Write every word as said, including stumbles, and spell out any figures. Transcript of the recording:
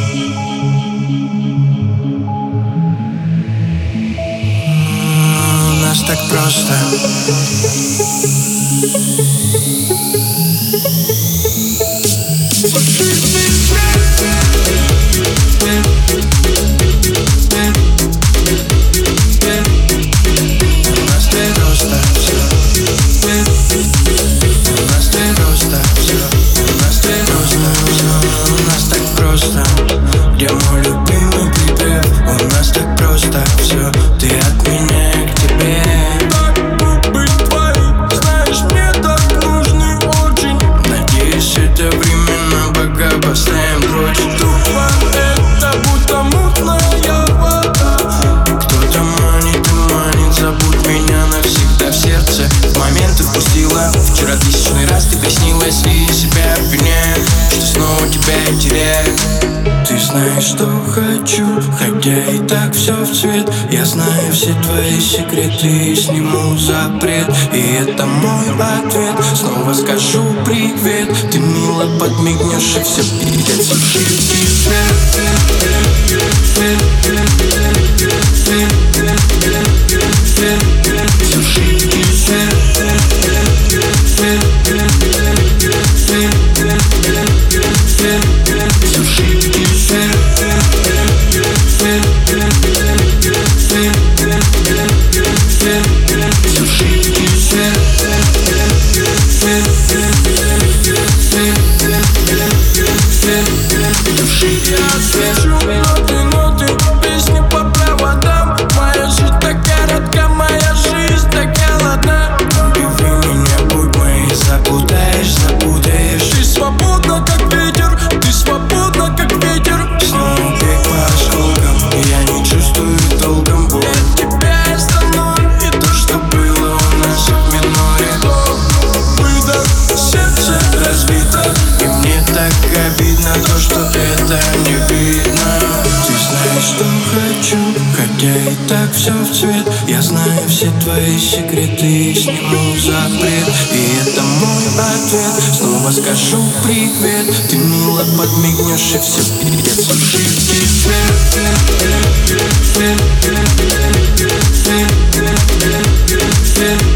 У нас так просто. Где мой любимый припев? У нас так просто все. Ты от меня к тебе. Так губы твои, знаешь, мне так нужны очень. Надеюсь, это временно, пока поставим прочь. Тупо это будто мутная вода. Кто-то манит и манит, забудь меня навсегда в сердце. В момент отпустила. Вчера тысячный раз ты приснилась, и себя обвиняю, что снова тебя теряю. Ты знаешь, что хочу, хотя и так все в цвет. Я знаю все твои секреты и сниму запрет. И это мой ответ, снова скажу привет. Ты мило подмигнешь и все пиздец. Сушильки свет, сушильки свет, сушильки свет. Я слышу ноты, ноты, песни по проводам. Моя жизнь так коротка, моя жизнь так голодна. Убей меня, будь моей, запутаешь, запутаешь. Ты свободна, как ветер, ты свободна, как ветер. Снова бег по осколкам, я не чувствую толком боль. От тебя остальное и то, что было у нас в миноре. Выдох, сердце разбито, и мне так обидно то, что это не видно. Ты знаешь, что хочу, хотя и так все в цвет. Я знаю все твои секреты и сниму запрет. И это мой ответ, снова скажу привет. Ты мило подмигнешь и все пиздец. Сушильки свет, свет, свет, свет, свет.